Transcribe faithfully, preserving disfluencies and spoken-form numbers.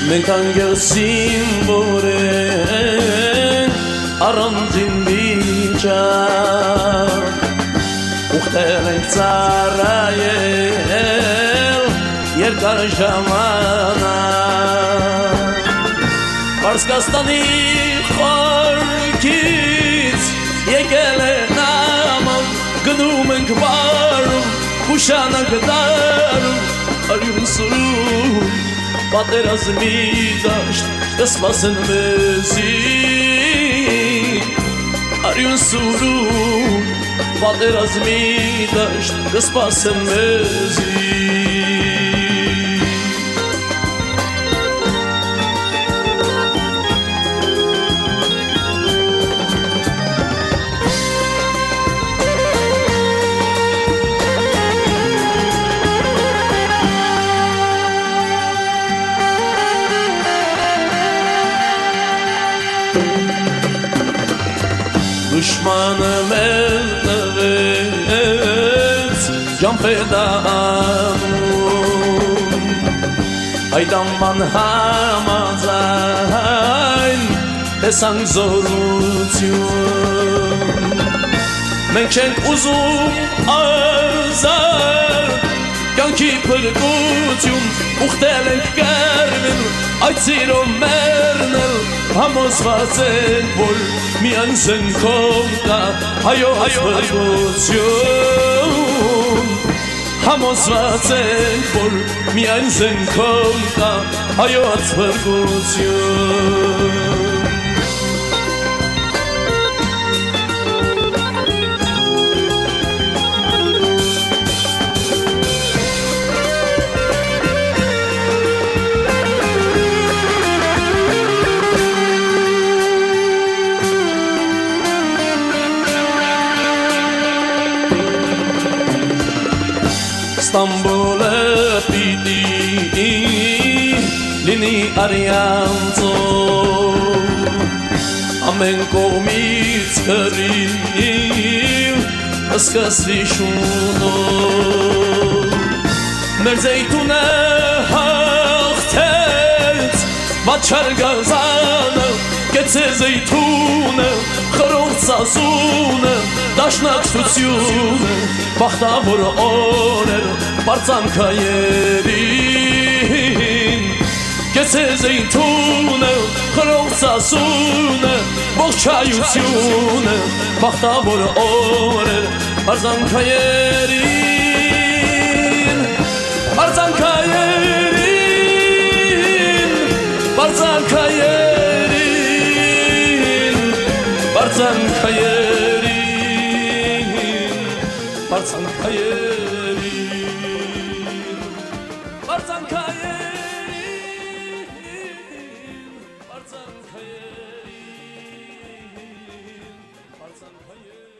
մենք անգեսին որենք առանձին վիճակ ուխտել ենք ծառայել երկար ժամանակ Պարսկաստանի խորքից եկել է նաման գնում ենք բարում ուշանանք դարում արյուն սուրում պատերազմի դաշտ կսպասեն մեզի արյուն սուրում պատերազմի դաշտ կսպասեն մեզի Düşmanı meldevet can fedanım Aydanman hamazayn Esang zorutyum Mençenk uzun arzar Yanki pırgutyum Uhtelenk germin Aytsiro mernel Hamos vazen vol Mian sen komta Hayo pırgutyum Hamos vazen vol Mian sen komta Hayo pırgutyum İstanbul'a pidi lini arianzo amen komit karim askasi shuno merzeytune haftet vachar gazana getse zeytune khrov sazune dashnak tutyune Baxtavur oner Barçankayerin Getse zeytune Xrovsasune Boğçayutyune Baxtavur oner Barçankayerin Barçankayerin Barçankayerin Barçankayerin Barçankayerin Barçankayerin Barçankayerin Barçankayerin